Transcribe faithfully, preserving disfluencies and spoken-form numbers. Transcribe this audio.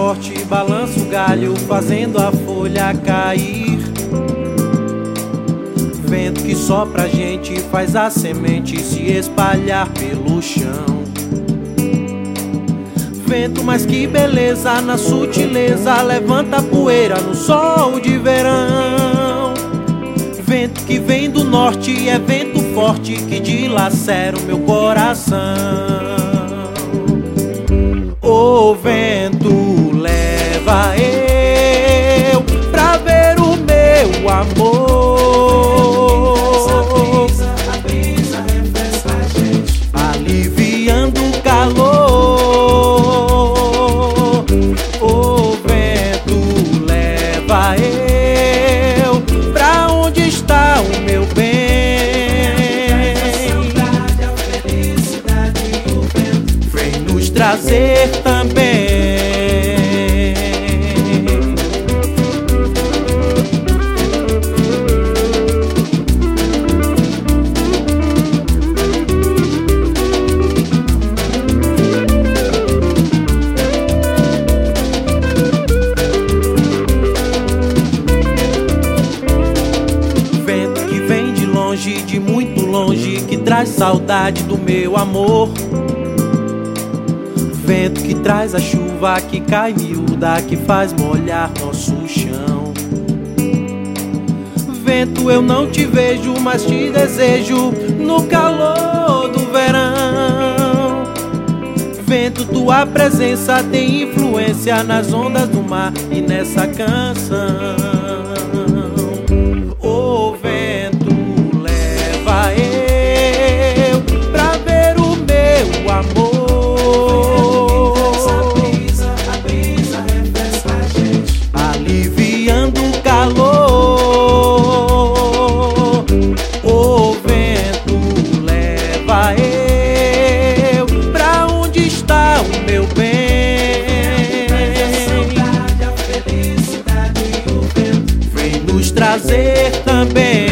forte balança o galho, fazendo a folha cair. Vento que sopra a gente, faz a semente se espalhar pelo chão. Vento, mas que beleza na sutileza, levanta a poeira no sol de verão. Vento que vem do norte, é vento forte que dilacera o meu coração. O vento leva eu pra ver o meu amor. Essa brisa, a brisa refresca a gente, aliviando o calor. O vento leva eu pra onde está o meu bem. a saudade, a felicidade e o vento Vem nos trazer também. Vento que vem de longe, de muito longe, que traz saudade do meu amor. Vento que traz a chuva que cai miúda, que faz molhar nosso chão. Vento, eu não te vejo, mas te desejo no calor do verão. Vento, tua presença tem influência nas ondas do mar e nessa canção. O vento leva eu pra ver o meu amor. Aliviando o calor. O vento leva eu pra onde está o meu bem. a saudade, a felicidade e o vento Vem nos trazer também.